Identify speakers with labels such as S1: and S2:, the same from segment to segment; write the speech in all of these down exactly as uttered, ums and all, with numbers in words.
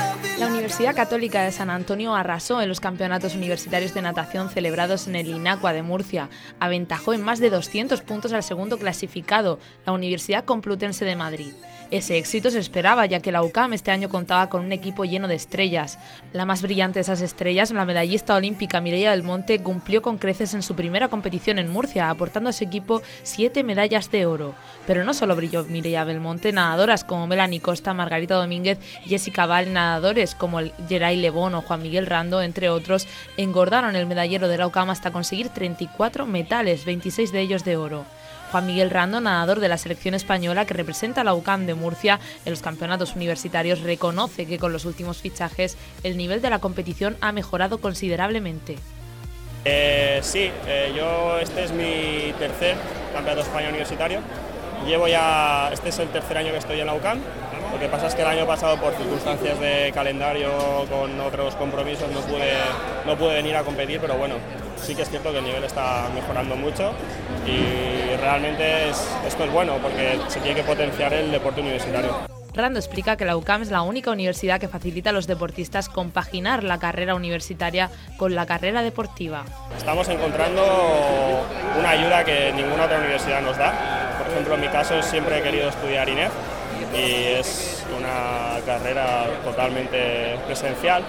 S1: La Universidad Católica de San Antonio arrasó en los campeonatos universitarios de natación celebrados en el INACUA de Murcia. Aventajó en más de doscientos puntos al segundo clasificado, la Universidad Complutense de Madrid. Ese éxito se esperaba, ya que la U C A M este año contaba con un equipo lleno de estrellas. La más brillante de esas estrellas, la medallista olímpica Mireia Belmonte, cumplió con creces en su primera competición en Murcia, aportando a su equipo siete medallas de oro. Pero no solo brilló Mireia Belmonte, nadadoras como Melanie Costa, Margarita Domínguez, Jessica Val, nadadores como Geray Lebón o Juan Miguel Rando, entre otros, engordaron el medallero de la U C A M hasta conseguir treinta y cuatro metales, veintiséis de ellos de oro. Juan Miguel Rando, nadador de la selección española que representa a la U C A M de Murcia en los campeonatos universitarios, reconoce que con los últimos fichajes el nivel de la competición ha mejorado considerablemente.
S2: Eh, sí, eh, yo este es mi tercer campeonato de España universitario. Llevo ya, este es el tercer año que estoy en la U C A M. Lo que pasa es que el año pasado, por circunstancias de calendario, con otros compromisos, no pude, no pude venir a competir, pero bueno, sí que es cierto que el nivel está mejorando mucho y realmente es, esto es bueno porque se tiene que potenciar el deporte universitario.
S1: Rando explica que la U C A M es la única universidad que facilita a los deportistas compaginar la carrera universitaria con la carrera deportiva.
S2: Estamos encontrando una ayuda que ninguna otra universidad nos da. Por ejemplo, en mi caso siempre he querido estudiar I N E F y es una carrera totalmente presencial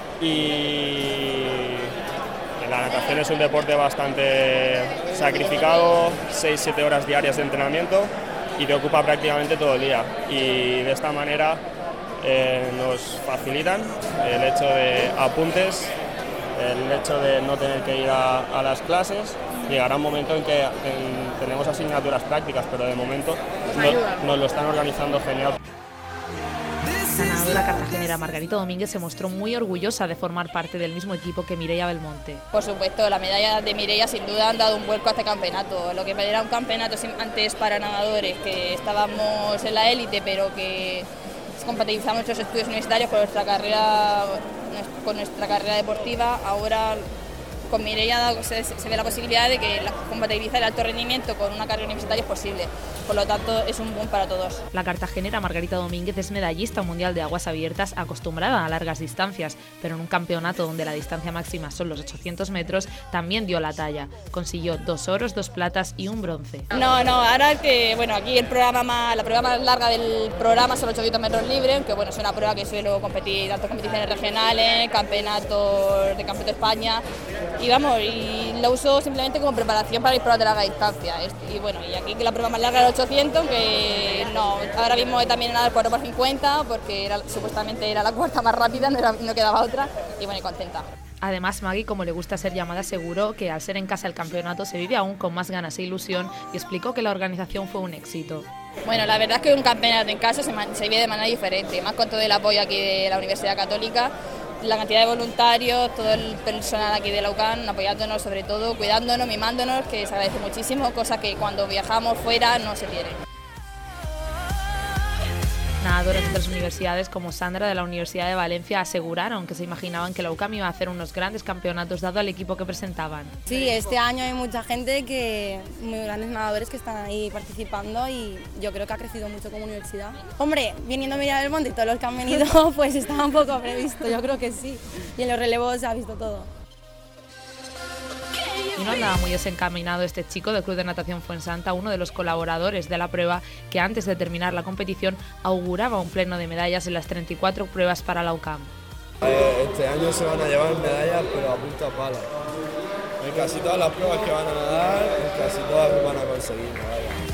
S2: y la natación es un deporte bastante sacrificado, seis siete horas diarias de entrenamiento y te ocupa prácticamente todo el día. Y de esta manera eh, nos facilitan el hecho de apuntes, el hecho de no tener que ir a, a las clases. Llegará un momento en que en, tenemos asignaturas prácticas, pero de momento no, nos lo están organizando genial.
S1: La nadadora cartagenera Margarita Domínguez se mostró muy orgullosa de formar parte del mismo equipo que Mireia Belmonte.
S3: Por supuesto, la medalla de Mireia sin duda han dado un vuelco a este campeonato. Lo que era un campeonato antes para nadadores, que estábamos en la élite, pero que compatibilizamos nuestros estudios universitarios con nuestra carrera, con nuestra carrera deportiva, ahora con Mireia se, se ve la posibilidad de que la, compatibilizar el alto rendimiento con una carrera universitaria es posible. Por lo tanto, es un boom para todos.
S1: La cartagenera Margarita Domínguez es medallista mundial de aguas abiertas, acostumbrada a largas distancias, pero en un campeonato donde la distancia máxima son los ochocientos metros, también dio la talla. Consiguió dos oros, dos platas y un bronce.
S3: No, no, ahora que, bueno, aquí el programa más, la prueba más larga del programa son ochocientos metros libres, que bueno, es una prueba que suelo competir tanto en competiciones regionales, campeonatos de Campeonato de España, y vamos, y la uso simplemente como preparación para ir pruebas de larga distancia. Y bueno, y aquí que la prueba más larga era ochocientos, que no, ahora mismo también he nadado el cuatro por cincuenta, porque era, supuestamente era la cuarta más rápida, no, era, no quedaba otra, y bueno, y contenta.
S1: Además, Maggie, como le gusta ser llamada, aseguró que al ser en casa el campeonato se vive aún con más ganas e ilusión y explicó que la organización fue un éxito.
S3: Bueno, la verdad es que un campeonato en casa se, se vive de manera diferente, más con todo el apoyo aquí de la Universidad Católica, la cantidad de voluntarios, todo el personal aquí de la U C A M apoyándonos, sobre todo cuidándonos, mimándonos, que se agradece muchísimo, cosa que cuando viajamos fuera no se tiene.
S1: Nadadoras de otras universidades como Sandra de la Universidad de Valencia aseguraron que se imaginaban que la U C A M iba a hacer unos grandes campeonatos dado al equipo que presentaban.
S4: Sí, este año hay mucha gente, que muy grandes nadadores que están ahí participando y yo creo que ha crecido mucho como universidad. Hombre, viniendo a Mireia Belmonte y todos los que han venido pues estaba un poco previsto, yo creo que sí. Y en los relevos se ha visto todo.
S1: Y no andaba muy desencaminado este chico del Club de Natación Fuensanta, uno de los colaboradores de la prueba, que antes de terminar la competición auguraba un pleno de medallas en las treinta y cuatro pruebas para la U C A M.
S5: Eh, este año se van a llevar medallas, pero a punta pala. En casi todas las pruebas que van a nadar, en casi todas van a conseguir medallas.